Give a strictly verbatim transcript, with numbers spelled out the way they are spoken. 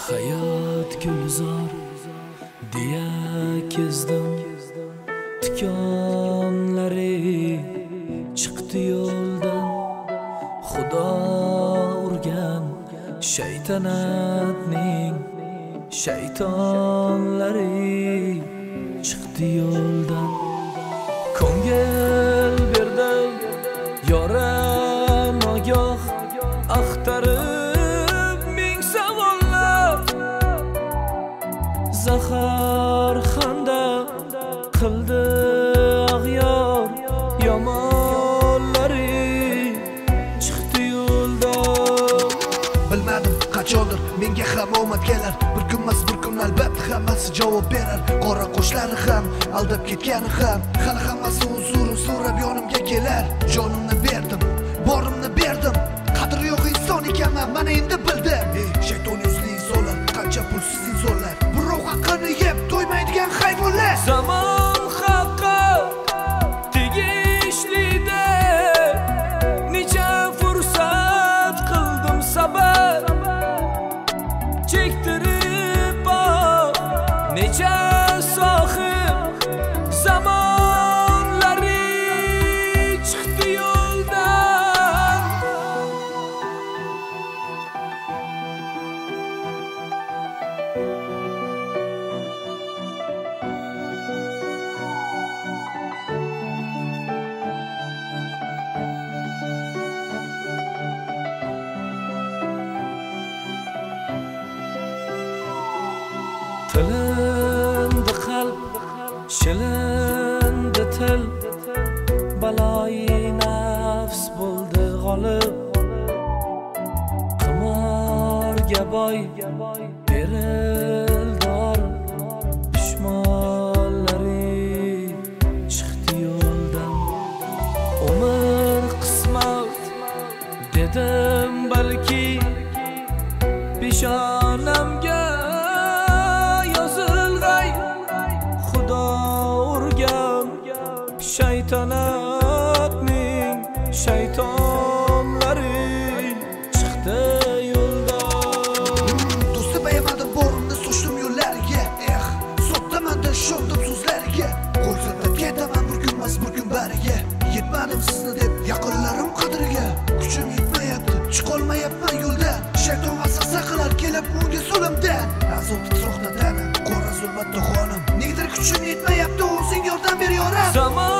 Hayot gulzor diye kezdim, tikonlari chiqdi yo'ldan. Xudo urgan shaytanatning shaytonlari chiqdi yo'ldan. Ko'ngil berdim yora nogoh axtarib ming savollar, zahar xanda qildi ag'yor yomonlari chiqdi yo'ldan. Bilmadim qachondir menga ham omad kelar, bir kunmas bir kun albatta hammasi javob berar. Qora qoshlari ham aldab ketgani ham hali hammasi huzurini so'rab yonimga kelar. Jonimni berdim, borimni berdim, qadri yo'q inson ekanman mana endi bildim. Ey shayton yuzli insonlar, qancha pulsiz insonlar, birov haqqini yeb to'ymaydigan hayvonlar. Zamon haqqa tegishli-de, necha fursat qildim sabr, chektirib bor necha sohib zamonlari chiqdi yo'ldan. Tilindi qalb, shilindi til, baloyi nafs bo'ldi g'olib. Qimorga boy berildor dushmonlari chiqdi yo'ldan. Umr qismat dedim balki peshonamga shaytanatning shaytonlari chiqdi yo'ldan. Do'sti bayamadim borimni sochdim yo'llariga, eh sotdaman-da shondim so'zlariga. Qo'l siltab ketaman bir kunmas bir kun bariga. Yetmadim sizni deb yaqinlarim qadriga, kuchim yetmayapti, chiqolmayapman yo'ldan. Shayton vasvasa qilar kelib unga so'limdan. Azob titroqdan tana, qora zulmatda xonim, negadir kuchim yetmayapti, o'zing yordam ber yoram.